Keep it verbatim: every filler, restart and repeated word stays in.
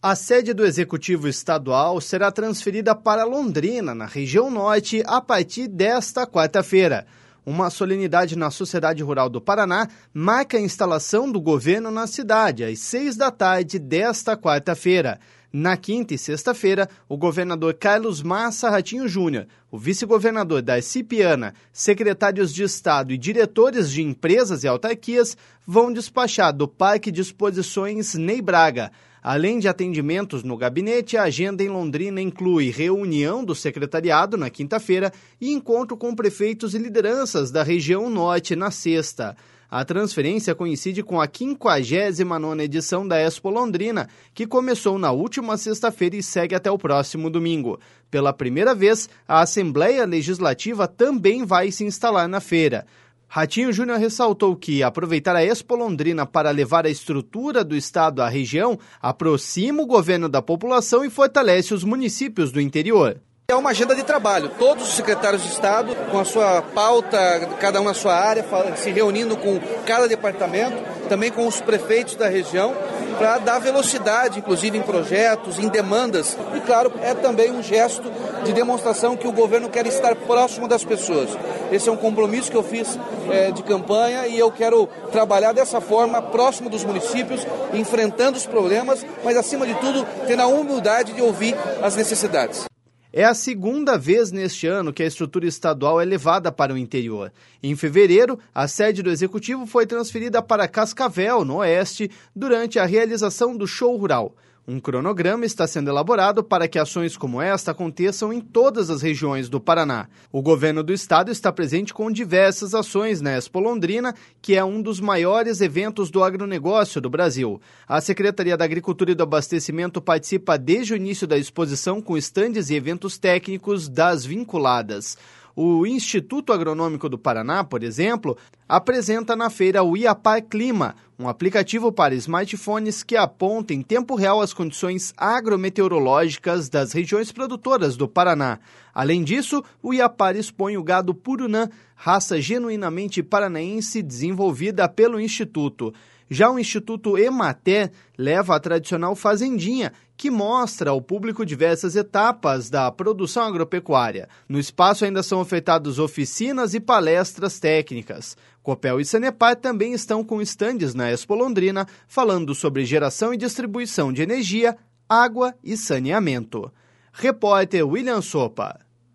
A sede do Executivo Estadual será transferida para Londrina, na região norte, a partir desta quarta-feira. Uma solenidade na Sociedade Rural do Paraná marca a instalação do governo na cidade, às seis da tarde desta quarta-feira. Na quinta e sexta-feira, o governador Carlos Massa Ratinho Júnior, o vice-governador Darcy Piana, secretários de Estado e diretores de empresas e autarquias vão despachar do Parque de Exposições Ney Braga. Além de atendimentos no gabinete, a agenda em Londrina inclui reunião do secretariado na quinta-feira e encontro com prefeitos e lideranças da região norte na sexta. A transferência coincide com a quinquagésima nona edição da Expo Londrina, que começou na última sexta-feira e segue até o próximo domingo. Pela primeira vez, a Assembleia Legislativa também vai se instalar na feira. Ratinho Júnior ressaltou que aproveitar a Expo Londrina para levar a estrutura do Estado à região aproxima o governo da população e fortalece os municípios do interior. É uma agenda de trabalho, todos os secretários de Estado com a sua pauta, cada um na sua área, se reunindo com cada departamento, também com os prefeitos da região, para dar velocidade, inclusive em projetos, em demandas. E claro, é também um gesto de demonstração que o governo quer estar próximo das pessoas. Esse é um compromisso que eu fiz é, de campanha e eu quero trabalhar dessa forma, próximo dos municípios, enfrentando os problemas, mas acima de tudo, tendo a humildade de ouvir as necessidades. É a segunda vez neste ano que a estrutura estadual é levada para o interior. Em fevereiro, a sede do Executivo foi transferida para Cascavel, no oeste, durante a realização do Show Rural. Um cronograma está sendo elaborado para que ações como esta aconteçam em todas as regiões do Paraná. O governo do estado está presente com diversas ações na Expo Londrina, que é um dos maiores eventos do agronegócio do Brasil. A Secretaria da Agricultura e do Abastecimento participa desde o início da exposição com estandes e eventos técnicos das vinculadas. O Instituto Agronômico do Paraná, por exemplo, apresenta na feira o Iapar Clima, um aplicativo para smartphones que aponta em tempo real as condições agrometeorológicas das regiões produtoras do Paraná. Além disso, o Iapar expõe o gado Purunã, raça genuinamente paranaense desenvolvida pelo Instituto. Já o Instituto Emater leva a tradicional Fazendinha, que mostra ao público diversas etapas da produção agropecuária. No espaço ainda são ofertadas oficinas e palestras técnicas. Copel e Sanepar também estão com estandes na Expo Londrina, falando sobre geração e distribuição de energia, água e saneamento. Repórter William Sopa.